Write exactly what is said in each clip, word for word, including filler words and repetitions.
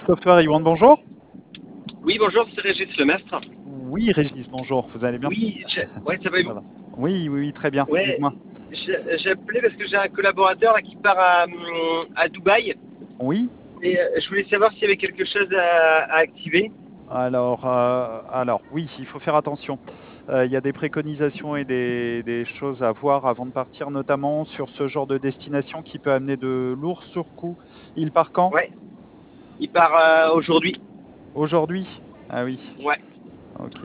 Software One, bonjour. Oui, bonjour, c'est Régis Lemestre. Oui, Régis, bonjour. Vous allez bien? Oui, je- ouais, ça va et Ça vous? va. Oui, oui, oui, très bien. Ouais, Dites-moi. je- j'ai appelé parce que j'ai un collaborateur là, qui part à, hum, à Dubaï Oui. et euh, je voulais savoir s'il y avait quelque chose à, à activer. Alors, euh, alors, oui, il faut faire attention. Euh, il y a des préconisations et des, des choses à voir avant de partir, notamment sur ce genre de destination qui peut amener de lourds surcoûts. Il part quand? Ouais, il part euh, aujourd'hui. Aujourd'hui? Ah oui, Ouais, ok.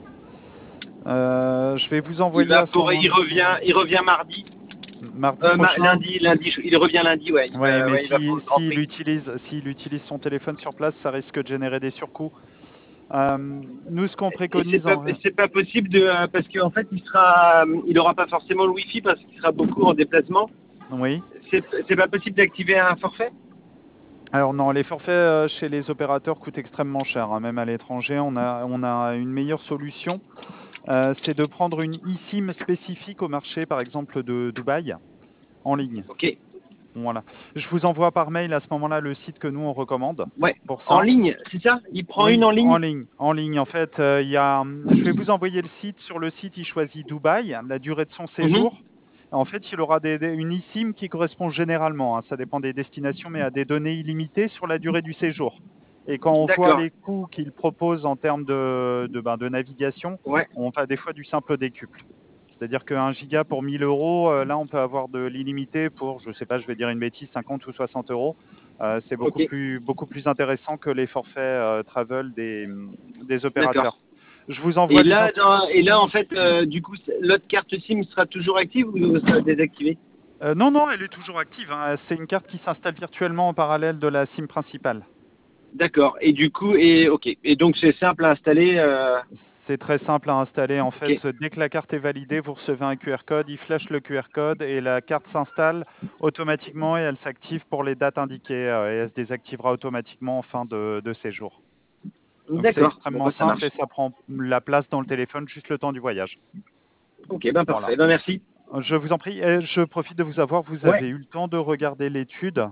Euh, je vais vous il envoyer va à ce pour, il moment-là. revient, il revient mardi. Mardi Euh, ma- prochain? lundi, lundi, je- il revient lundi, ouais. Il Oui, va, mais ouais, il va pour si, le Grand s'il Prix. utilise, s'il utilise son téléphone sur place, ça risque de générer des surcoûts. Euh, nous, ce qu'on Et c'est préconise pas, en... c'est pas possible de, euh, parce qu'en fait, il sera, il aura pas forcément le Wi-Fi parce qu'il sera beaucoup en déplacement. Oui. C'est, c'est pas possible d'activer un forfait? Alors non, les forfaits euh, chez les opérateurs coûtent extrêmement cher, hein, même à l'étranger. On a, on a une meilleure solution, euh, c'est de prendre une eSIM spécifique au marché, par exemple de Dubaï, en ligne. Ok. Voilà. Je vous envoie par mail à ce moment-là le site que nous on recommande Ouais, pour en ça. ligne, c'est ça? Il prend une Oui, en en ligne? ligne. En ligne, en fait, euh, il y a, hum, je vais vous envoyer le site. Sur le site, il choisit Dubaï, la durée de son Mhm. séjour. En fait, il aura des, des- une eSIM qui correspond généralement, hein, ça dépend des destinations, mais à des données illimitées sur la durée du séjour. Et quand on voit D'accord. les coûts qu'il propose en termes de, de, ben, de navigation, Ouais, on va des fois du simple au décuple. C'est-à-dire qu'un giga pour mille euros, euh, là, on peut avoir de l'illimité pour, je ne sais pas, je vais dire une bêtise, cinquante ou soixante euros. Euh, c'est beaucoup ok, plus, beaucoup plus intéressant que les forfaits euh, travel des, des opérateurs. d'accord. Je vous Et envoie là, l'identité. dans- et là, en fait, euh, du coup, c'est- l'autre carte SIM sera toujours active ou sera désactivée? Euh, non, non, elle est toujours active, hein. C'est une carte qui s'installe virtuellement en parallèle de la SIM principale. D'accord. Et du coup, et ok. Et donc, c'est simple à installer. euh, C'est très simple à installer. En Ok, fait, dès que la carte est validée, vous recevez un Q R code, il flash le Q R code et la carte s'installe automatiquement et elle s'active pour les dates indiquées euh, et elle se désactivera automatiquement en fin de, de séjour. Donc c'est d'accord. Bon, extrêmement bah, ça simple et marche. ça prend la place dans le téléphone juste le temps du voyage. Ok, ben Voilà. parfait. Ben merci. Je vous en prie, et je profite de vous avoir. Vous Ouais. avez eu le temps de regarder l'étude?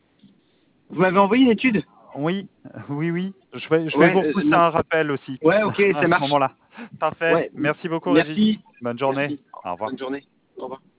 Vous m'avez envoyé une étude? Oui, oui, oui. Je vais, je vais Ouais, vous euh, repousser non. un rappel aussi Ouais, ok, à ça ce marche. moment-là. Parfait. Ouais. Merci beaucoup, Régis. Merci. Bonne journée. Merci. Au revoir. Bonne journée. Au revoir.